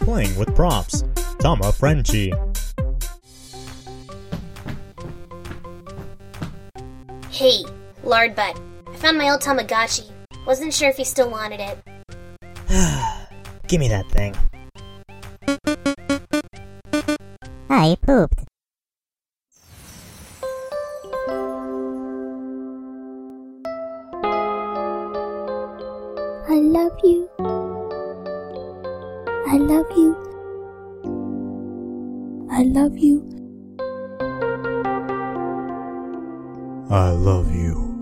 Playing with props. Tama Frenchie. Hey, Lardbutt. I found my old Tamagotchi. Wasn't sure if you still wanted it. Give me that thing. I pooped. I love you. I love you. I love you. I love you.